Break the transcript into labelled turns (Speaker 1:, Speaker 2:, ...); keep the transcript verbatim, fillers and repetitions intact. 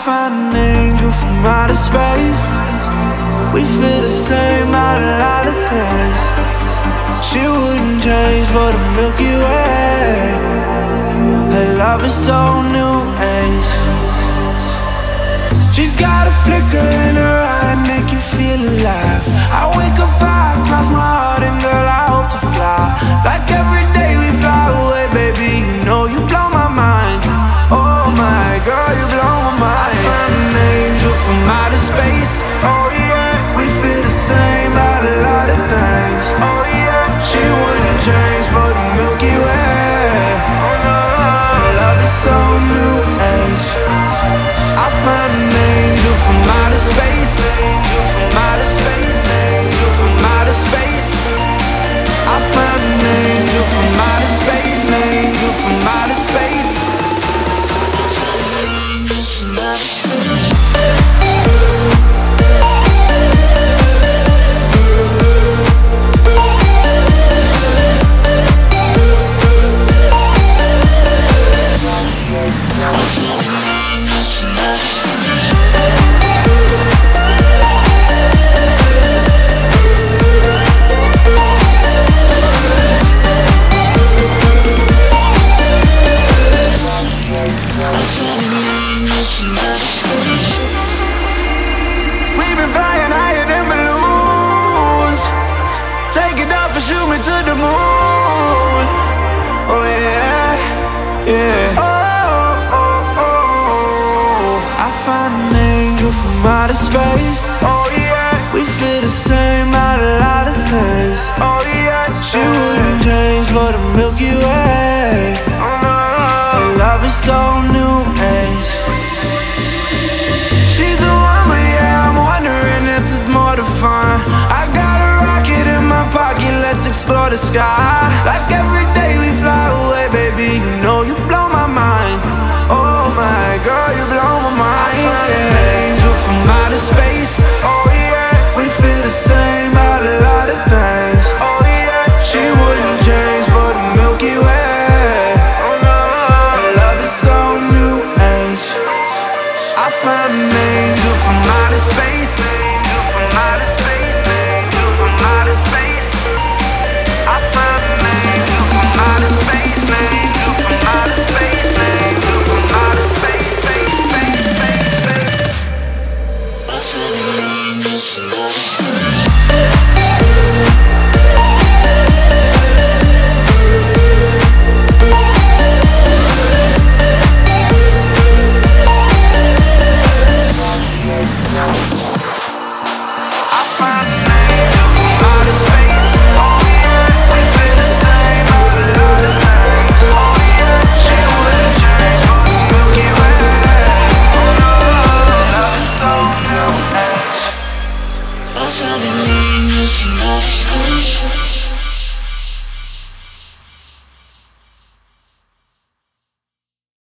Speaker 1: found an angel from outer space. We feel the same about a lot of things. She wouldn't change for the Milky Way. Her love is so new age. She's got a flicker in her eye, make you feel alive. I wake up, I cross my heart, and girl, I hope to fly. Like every day we fly away, baby, you know you blow my mind. Oh my girl, you blow my mind. I found an angel from outer space. Oh yeah, we feel the same about a lot of things. Oh yeah, she wouldn't change for the Milky Way. Oh no, her love is so new age. I found an angel from outer space. Angel from outer space. Angel from outer space. I found an angel from outer space. Angel from outer space. We've been flying higher than balloons. Take it off and shoot me to the moon. Oh yeah, yeah. Oh, oh, oh. I found an angel from outer space. Oh yeah, we feel the same about a lot of things. Oh yeah, she wouldn't change for the Milky Way. Oh no, her love is so new age. She's the one, but yeah, I'm wondering if there's more to find. I got a rocket in my pocket, let's explore the sky. Like every day we fly away, baby, you know you blow my mind. Oh my girl, you blow my mind. I found an angel from outer space. Oh yeah, we feel the same about a lot of things. Oh yeah, she wouldn't change for the Milky Way. Oh no, her love is so new age. I found an angel from outer space. Angel from outer space. Angel from outer space. I found an angel from outer space. Angel from outer space. Angel from outer space. Space, space, space, space. I found an angel from outer space.